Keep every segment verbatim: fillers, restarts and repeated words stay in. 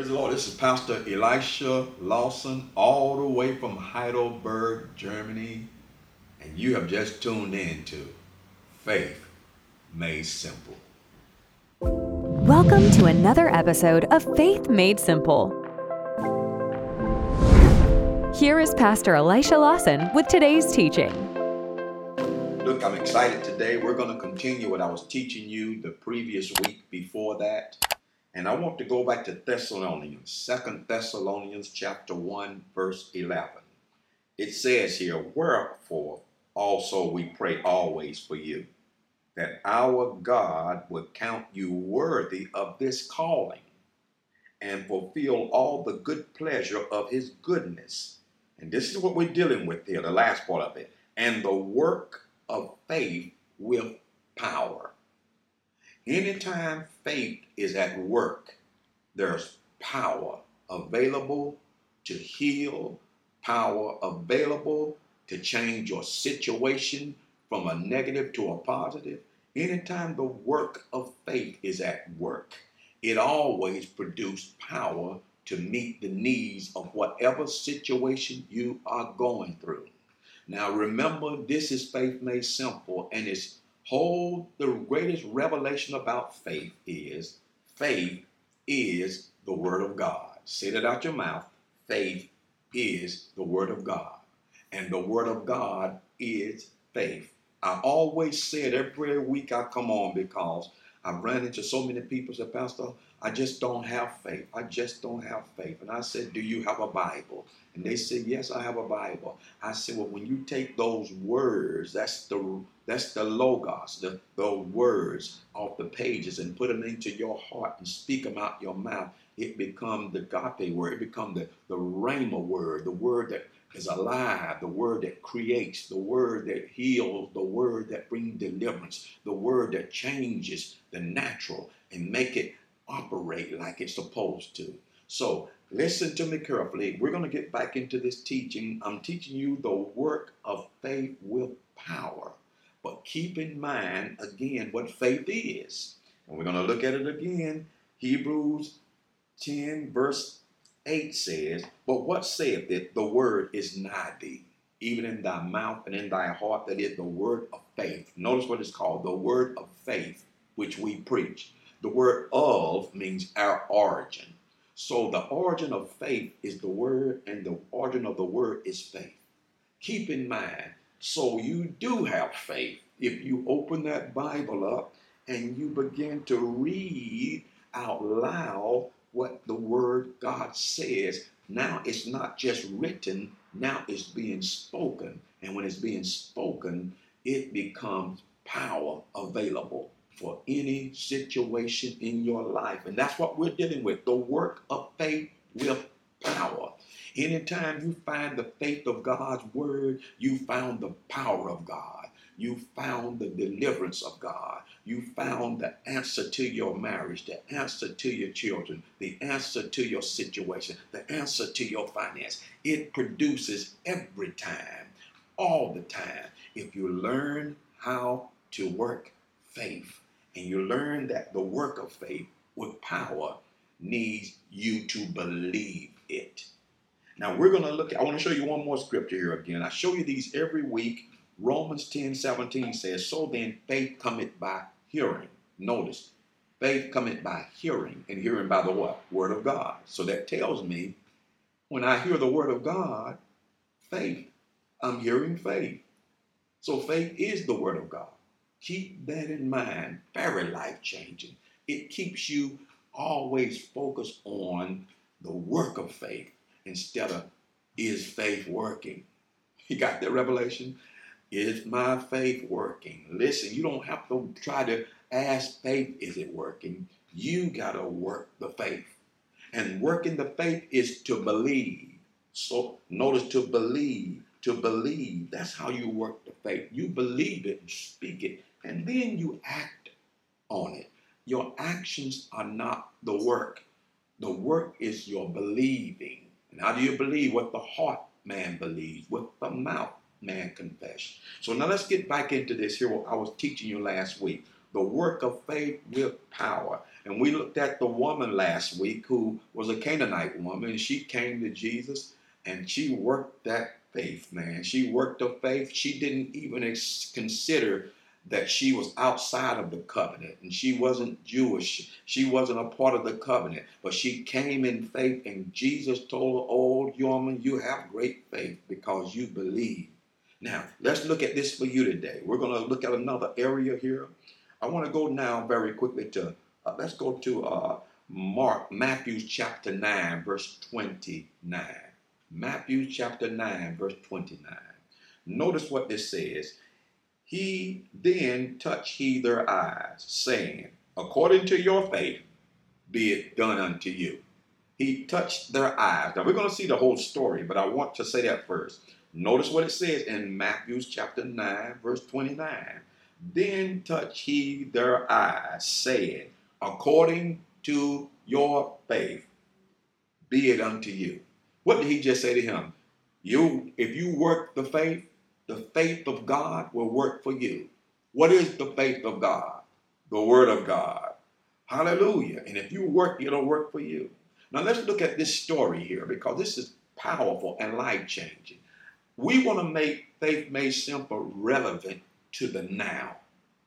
Praise the Lord. This is Pastor Elisha Lawson, all the way from Heidelberg, Germany. And you have just tuned in to Faith Made Simple. Welcome to another episode of Faith Made Simple. Here is Pastor Elisha Lawson with today's teaching. Look, I'm excited today. We're going to continue what I was teaching you the previous week before that. And I want to go back to Thessalonians, Second Thessalonians chapter one, verse eleven. It says here, wherefore also we pray always for you, that our God would count you worthy of this calling and fulfill all the good pleasure of his goodness. And this is what we're dealing with here, the last part of it. And the work of faith with power. Anytime faith is at work, there's power available to heal, power available to change your situation from a negative to a positive. Anytime the work of faith is at work, it always produces power to meet the needs of whatever situation you are going through. Now remember, this is Faith Made Simple, and it's whole, the greatest revelation about faith is, faith is the Word of God. Say that out your mouth. Faith is the Word of God. And the Word of God is faith. I always say it every week I come on because I've run into so many people say, Pastor, I just don't have faith. I just don't have faith. And I said, do you have a Bible? And they said, yes, I have a Bible. I said, well, when you take those words, that's the that's the logos, the, the words off the pages and put them into your heart and speak them out your mouth, it becomes the agape word. It becomes the, the rhema word, the word that is alive, the word that creates, the word that heals, the word that brings deliverance, the word that changes the natural and make it operate like it's supposed to. So listen to me carefully. We're going to get back into this teaching. I'm teaching you the work of faith with power. But keep in mind, again, what faith is. And we're going to look at it again. Hebrews ten, verse eight says, but what saith it? The word is nigh thee, even in thy mouth and in thy heart, that is the word of faith. Notice what it's called, the word of faith, which we preach. The word of means our origin. So the origin of faith is the word, and the origin of the word is faith. Keep in mind, so you do have faith if you open that Bible up and you begin to read out loud what the word God says. Now it's not just written, now it's being spoken. And when it's being spoken, it becomes power available for any situation in your life. And that's what we're dealing with, the work of faith with power. Anytime you find the faith of God's word, you found the power of God. You found the deliverance of God. You found the answer to your marriage, the answer to your children, the answer to your situation, the answer to your finance. It produces every time, all the time, if you learn how to work faith. And you learn that the work of faith with power needs you to believe it. Now we're going to look at, I want to show you one more scripture here again. I show you these every week. Romans ten seventeen says, so then faith cometh by hearing. Notice, faith cometh by hearing, and hearing by the what? Word of God. So that tells me when I hear the word of God, faith, I'm hearing faith. So faith is the word of God. Keep that in mind. Very life-changing. It keeps you always focused on the work of faith instead of, is faith working? You got that revelation? Is my faith working? Listen, you don't have to try to ask faith, is it working? You got to work the faith. And working the faith is to believe. So notice, to believe. To believe. That's how you work the faith. You believe it and speak it. And then you act on it. Your actions are not the work. The work is your believing. And how do you believe? What the heart man believes, what the mouth man confess. So now let's get back into this here, what I was teaching you last week. The work of faith with power. And we looked at the woman last week who was a Canaanite woman, and she came to Jesus and she worked that faith, man. She worked her faith. She didn't even ex- consider that she was outside of the covenant and she wasn't Jewish. She wasn't a part of the covenant, but she came in faith, and Jesus told her, "Oh, woman, you have great faith because you believe." Now, let's look at this for you today. We're going to look at another area here. I want to go now very quickly to, uh, let's go to uh, Mark, Matthew chapter nine, verse twenty-nine. Matthew chapter nine, verse twenty-nine. Notice what this says. He then touched he their eyes, saying, "According to your faith, be it done unto you." He touched their eyes. Now we're going to see the whole story, but I want to say that first. Notice what it says in Matthew chapter nine, verse twenty-nine. Then touched he their eyes, saying, "According to your faith, be it unto you." What did he just say to him? You, if you work the faith, the faith of God will work for you. What is the faith of God? The word of God. Hallelujah. And if you work, it'll work for you. Now let's look at this story here, because this is powerful and life-changing. We want to make Faith Made Simple relevant to the now.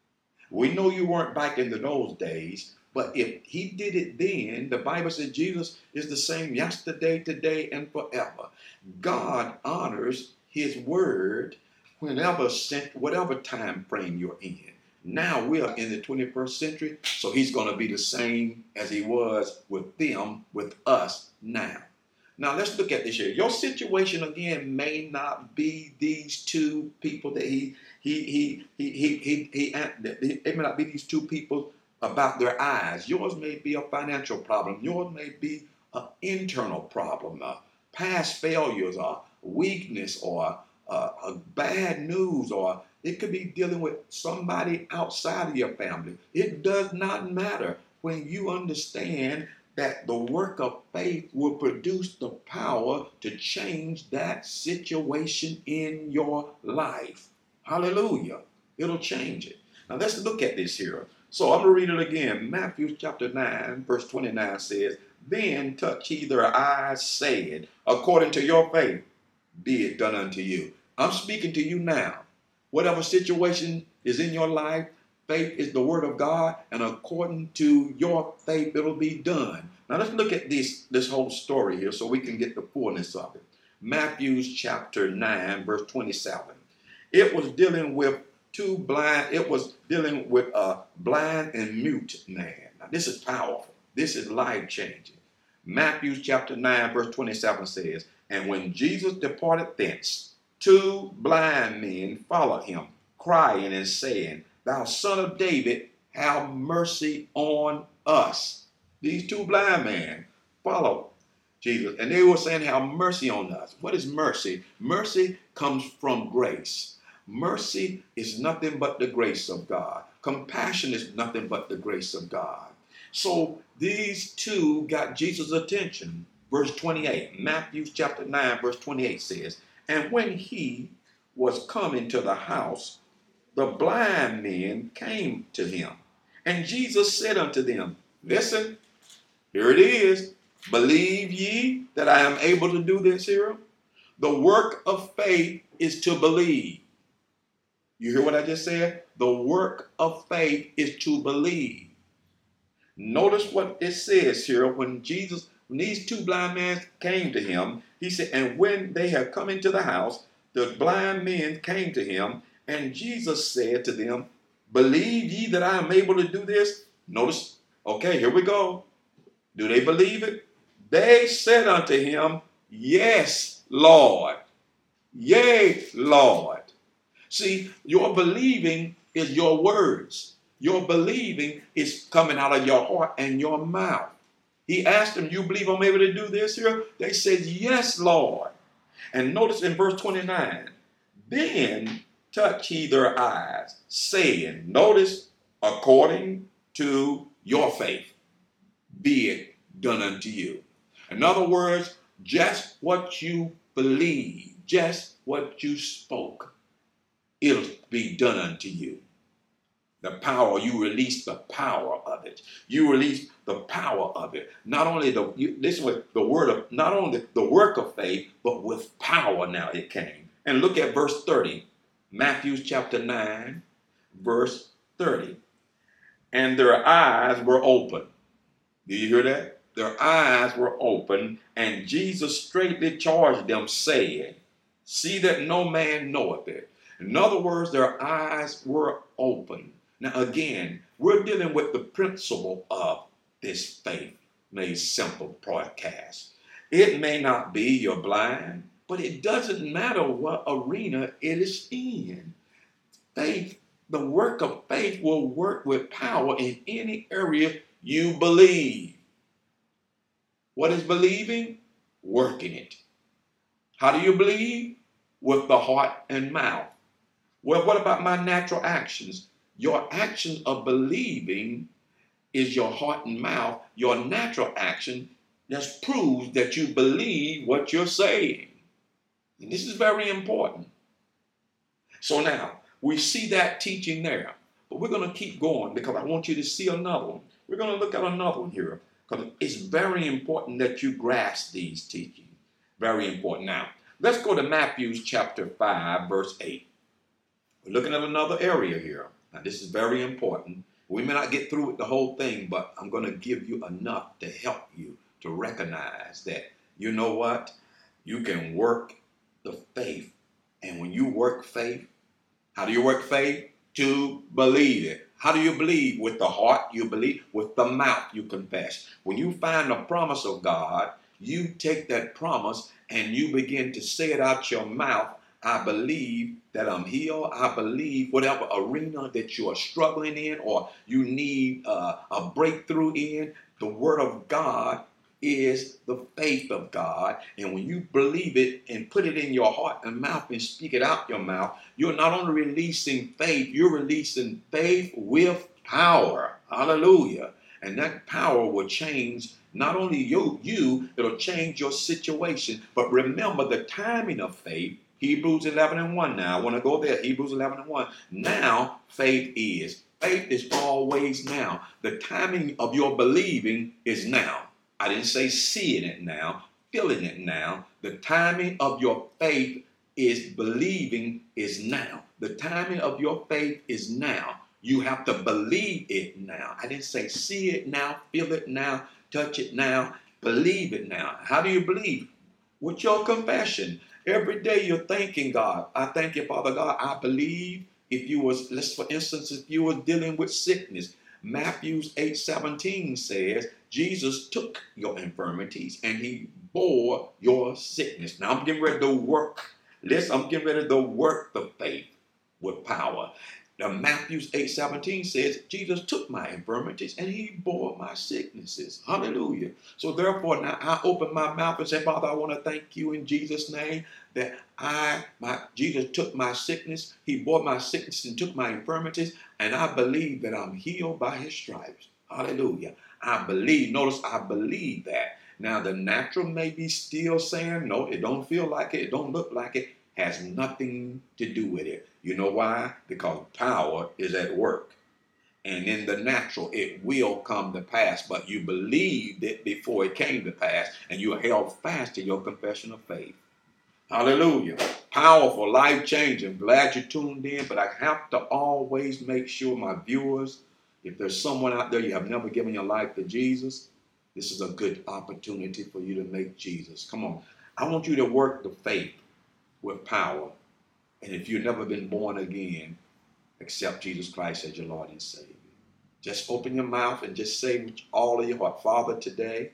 We know you weren't back in those days, but if he did it then, the Bible says Jesus is the same yesterday, today, and forever. God honors his word whenever, whatever time frame you're in. Now we are in the twenty-first century, so he's going to be the same as he was with them, with us now. Now let's look at this here. Your situation again may not be these two people that he he he he he he, he, he it may not be these two people about their eyes. Yours may be a financial problem. Yours may be an internal problem, uh, past failures, or weakness, or uh, a bad news, or it could be dealing with somebody outside of your family. It does not matter when you understand that the work of faith will produce the power to change that situation in your life. Hallelujah. It'll change it. Now let's look at this here. So I'm going to read it again. Matthew chapter nine, verse twenty-nine says, "Then touch he their eyes, saying, According to your faith, be it done unto you." I'm speaking to you now. Whatever situation is in your life, faith is the word of God, and according to your faith, it'll be done. Now let's look at this, this whole story here so we can get the fullness of it. Matthew chapter nine, verse twenty-seven. It was dealing with two blind, it was dealing with a blind and mute man. Now this is powerful. This is life-changing. Matthew chapter nine, verse twenty-seven says, "And when Jesus departed thence, two blind men followed him, crying and saying, Thou son of David, have mercy on us." These two blind men followed Jesus, and they were saying, "Have mercy on us." What is mercy? Mercy comes from grace. Mercy is nothing but the grace of God. Compassion is nothing but the grace of God. So these two got Jesus' attention. Verse twenty-eight, Matthew chapter nine, verse twenty-eight says, "And when he was come into the house, the blind men came to him. And Jesus said unto them, Listen, here it is. Believe ye that I am able to do this here? The work of faith is to believe." You hear what I just said? The work of faith is to believe. Notice what it says here. When Jesus, when these two blind men came to him, he said, and when they had come into the house, the blind men came to him, and Jesus said to them, "Believe ye that I am able to do this?" Notice, okay, here we go. Do they believe it? They said unto him, "Yes, Lord. Yea, Lord." See, your believing is your words. Your believing is coming out of your heart and your mouth. He asked them, "You believe I'm able to do this here?" They said, "Yes, Lord." And notice in verse twenty-nine, "Then touch he their eyes, saying," notice, "according to your faith, be it done unto you." In other words, just what you believe, just what you spoke, it'll be done unto you. The power, you release the power of it. You release the power of it. Not only the, you, this was the word of, not only the work of faith, but with power now it came. And look at verse thirty, Matthew chapter nine, verse thirty. And their eyes were open. Do you hear that? Their eyes were open, and Jesus straightly charged them, saying, see that no man knoweth it. In other words, their eyes were open. Now, again, we're dealing with the principle of this faith made simple broadcast. It may not be you're blind, but it doesn't matter what arena it is in. Faith, the work of faith will work with power in any area you believe. What is believing? Working it. How do you believe? With the heart and mouth. Well, what about my natural actions? Your actions of believing is your heart and mouth. Your natural action just proves that you believe what you're saying. And this is very important. So now, we see that teaching there. But we're going to keep going because I want you to see another one. We're going to look at another one here because it's very important that you grasp these teachings. Very important. Now, let's go to Matthew chapter five, verse eight. We're looking at another area here. Now, this is very important. We may not get through with the whole thing, but I'm going to give you enough to help you to recognize that, you know what? You can work the faith. And when you work faith, how do you work faith? To believe it. How do you believe? With the heart, you believe. With the mouth, you confess. When you find the promise of God, you take that promise and you begin to say it out your mouth. I believe that I'm healed. I believe whatever arena that you are struggling in or you need uh, a breakthrough in, the word of God is the faith of God. And when you believe it and put it in your heart and mouth and speak it out your mouth, you're not only releasing faith, you're releasing faith with power. Hallelujah. And that power will change not only you, you, it'll change your situation. But remember the timing of faith. Hebrews eleven and one now. I want to go there. Hebrews eleven and one. Now faith is. Faith is always now. The timing of your believing is now. I didn't say seeing it now, feeling it now. The timing of your faith is believing is now. The timing of your faith is now. You have to believe it now. I didn't say see it now, feel it now, touch it now, believe it now. How do you believe? With your confession. Every day you're thanking God. I thank you, Father God. I believe if you was, let's for instance, if you were dealing with sickness, Matthew eight seventeen says, Jesus took your infirmities and he bore your sickness. Now I'm getting ready to work. Listen, I'm getting ready to work the faith with power. Now Matthew eight seventeen says, Jesus took my infirmities and he bore my sicknesses. Hallelujah. So therefore now I open my mouth and say, Father, I want to thank you in Jesus' name that I, my Jesus took my sickness. He bore my sickness and took my infirmities. And I believe that I'm healed by his stripes. Hallelujah. I believe. Notice I believe that. Now the natural may be still saying, no, it don't feel like it. It don't look like it. Has nothing to do with it. You know why? Because power is at work. And in the natural, it will come to pass. But you believed it before it came to pass. And you held fast to your confession of faith. Hallelujah. Powerful, life-changing. Glad you tuned in. But I have to always make sure my viewers, if there's someone out there you have never given your life to Jesus, this is a good opportunity for you to make Jesus. Come on. I want you to work the faith with power. And if you've never been born again, accept Jesus Christ as your Lord and Savior. Just open your mouth and just say with all of your heart, Father, today,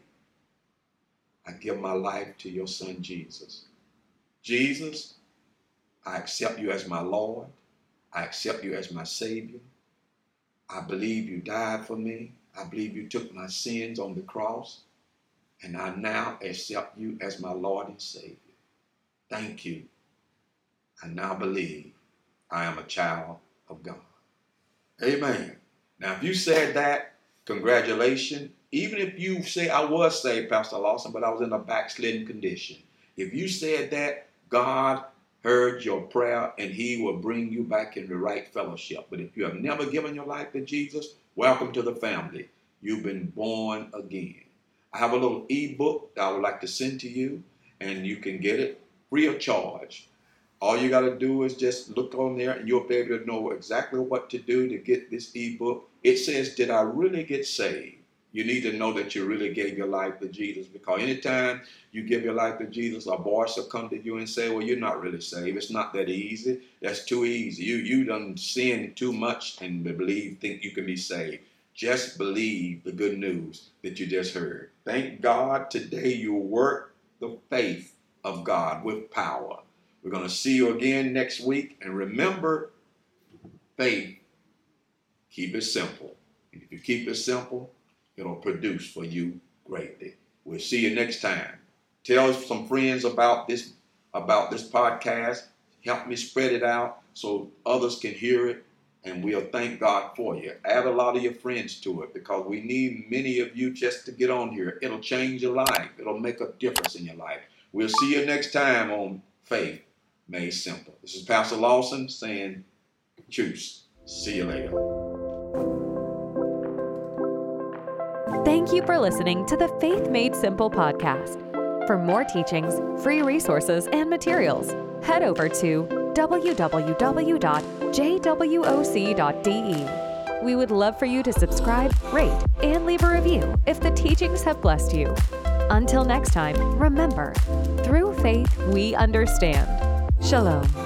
I give my life to your son, Jesus. Jesus, I accept you as my Lord. I accept you as my Savior. I believe you died for me. I believe you took my sins on the cross. And I now accept you as my Lord and Savior. Thank you. I now believe I am a child of God. Amen. Now, if you said that, congratulations. Even if you say, I was saved, Pastor Lawson, but I was in a backslidden condition. If you said that, God heard your prayer, and he will bring you back in the right fellowship. But if you have never given your life to Jesus, welcome to the family. You've been born again. I have a little ebook that I would like to send to you, and you can get it free of charge. All you got to do is just look on there, and you'll be able to know exactly what to do to get this ebook. It says, did I really get saved? You need to know that you really gave your life to Jesus, because anytime you give your life to Jesus, a voice will come to you and say, well, you're not really saved. It's not that easy. That's too easy. You you done sinned too much and believe, think you can be saved. Just believe the good news that you just heard. Thank God today you work the faith of God with power. We're going to see you again next week. And remember, faith, keep it simple. And if you keep it simple, it'll produce for you greatly. We'll see you next time. Tell some friends about this, about this podcast. Help me spread it out so others can hear it, and we'll thank God for you. Add a lot of your friends to it, because we need many of you just to get on here. It'll change your life. It'll make a difference in your life. We'll see you next time on Faith Made Simple. This is Pastor Lawson saying, choose. See you later. Thank you for listening to the Faith Made Simple podcast. For more teachings, free resources, and materials, head over to w w w dot j w o c dot d e. We would love for you to subscribe, rate, and leave a review if the teachings have blessed you. Until next time, remember, through faith we understand. Shalom.